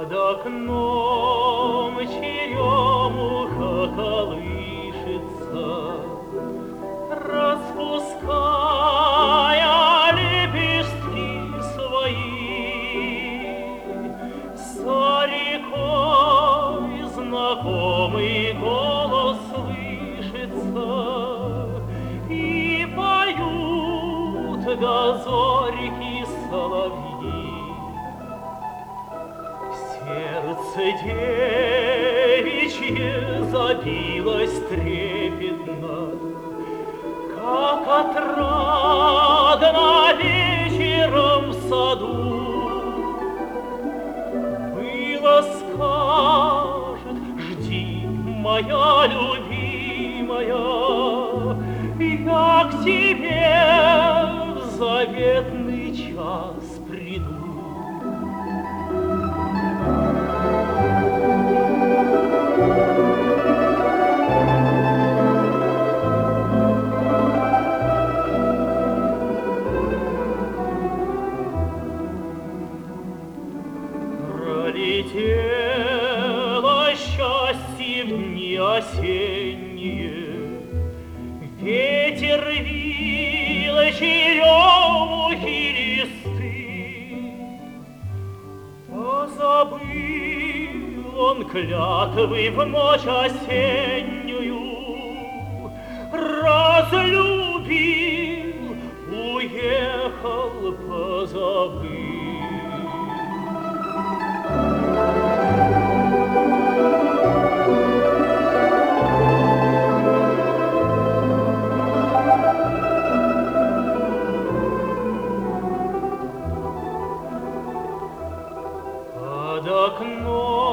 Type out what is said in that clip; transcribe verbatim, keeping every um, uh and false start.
Под окном черемуха колышется, распуская лепестки свои. За рекой знакомый голос слышится, и поют дозорики соловьи. Сердце девичье забилось трепетно, как отрадно вечером в саду. Было скажет: жди, моя любимая, я к тебе в заветный час приду. Пролетело счастье в дни осенние, ветер вил черемухи листы. Позабыл он клятвы в ночь осеннюю, разлюбил, уехал, позабыл. Под окном